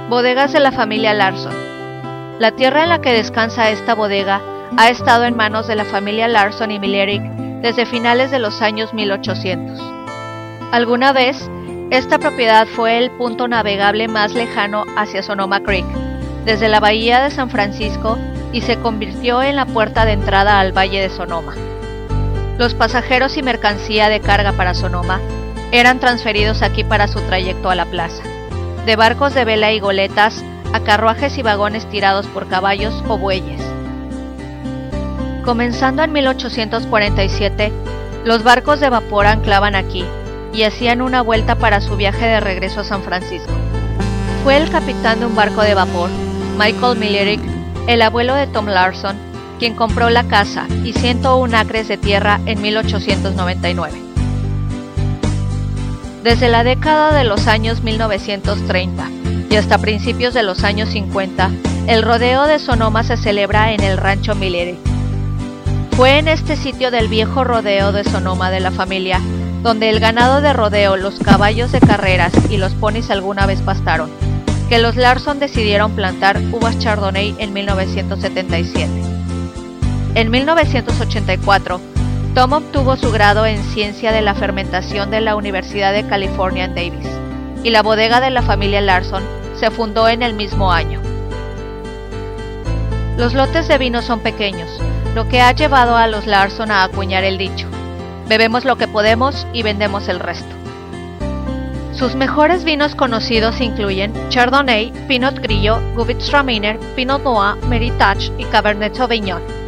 Bodegas de la familia Larson. La tierra en la que descansa esta bodega ha estado en manos de la familia Larson y Millerick desde finales de los años 1800. Alguna vez, esta propiedad fue el punto navegable más lejano hacia Sonoma Creek, desde la bahía de San Francisco, y se convirtió en la puerta de entrada al Valle de Sonoma. Los pasajeros y mercancía de carga para Sonoma eran transferidos aquí para su trayecto a la plaza, de barcos de vela y goletas a carruajes y vagones tirados por caballos o bueyes. Comenzando en 1847, los barcos de vapor anclaban aquí y hacían una vuelta para su viaje de regreso a San Francisco. Fue el capitán de un barco de vapor, Michael Millerick, el abuelo de Tom Larson, quien compró la casa y 101 acres de tierra en 1899. Desde la década de los años 1930 y hasta principios de los años 50, el rodeo de Sonoma se celebra en el rancho Millerick. Fue en este sitio del viejo rodeo de Sonoma de la familia donde el ganado de rodeo, los caballos de carreras y los ponis alguna vez pastaron, que los Larson decidieron plantar uvas Chardonnay en 1977. En 1984, Tom obtuvo su grado en Ciencia de la Fermentación de la Universidad de California en Davis, y la bodega de la familia Larson se fundó en el mismo año. Los lotes de vino son pequeños, lo que ha llevado a los Larson a acuñar el dicho: bebemos lo que podemos y vendemos el resto. Sus mejores vinos conocidos incluyen Chardonnay, Pinot Grillo, Gewürztraminer, Pinot Noir, Meritage y Cabernet Sauvignon.